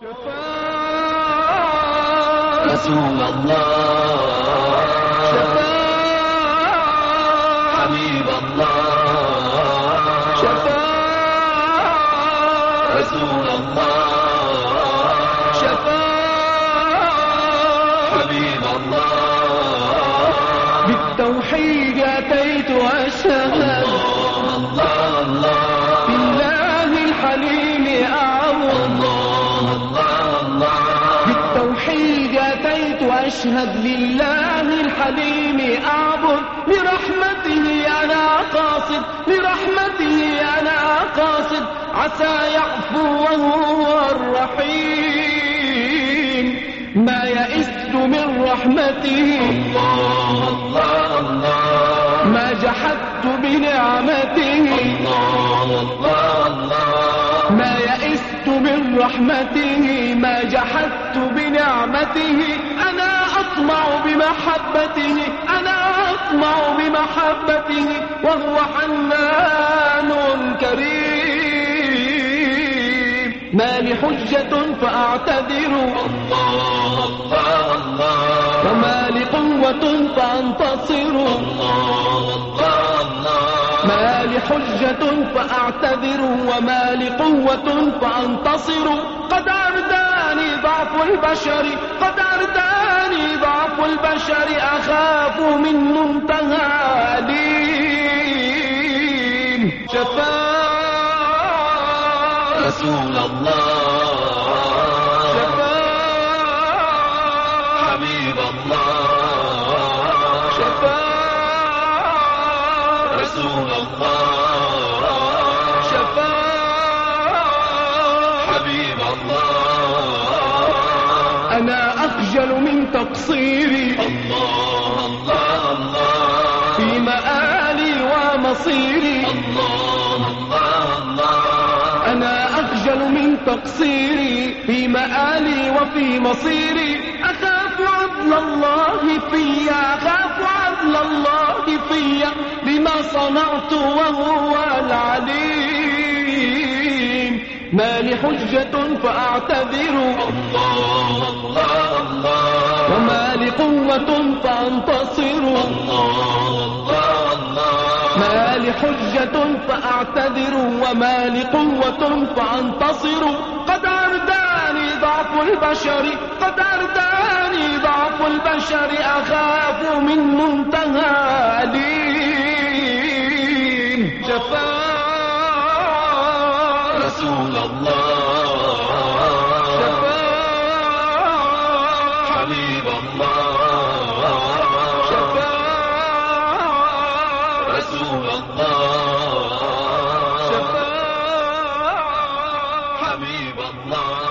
رسول الله حبيب الله رسول الله حبيب الله بالتوحيد أتيت أشهد الله بالله الحليم أعظم بالتوحيد أتيت أشهد لله الحليم أعبد لرحمته أنا قاصد لرحمته أنا قاصد عسى يعفو وهو الرحيم ما يئست من رحمته ما جحدت بنعمته ما يئست من رحمته ما جحدت بنعمته أنا أطمع بمحبته أنا أطمع بمحبته وهو حنان كريم ما لي حجة فأعتذر وما لي قوة فأنتصر ما لي حجة فأعتذر وما لي قوة فأنتصر قد أرداني ضعف البشر قد أرداني ضعف البشر أخاف من منتهى دين رسول الله حبيب الله رسول الله حبيب الله أنا أخجل من تقصيري في مآلي ومصيري أنا أخجل من تقصيري في مآلي وفي مصيري أخاف عدل الله في أخاف عدل الله في بما صنعت وهو العليم ما لي حجة فأعتذر وما لي قوة فأنتصر ما لي حجة فأعتذر وما لي قوة فأنتصر قد أرداني ضعف البشر قد أرداني ضعف البشر أخاف من منتهى دين رسول الله حبيب الله رسول الله حبيب الله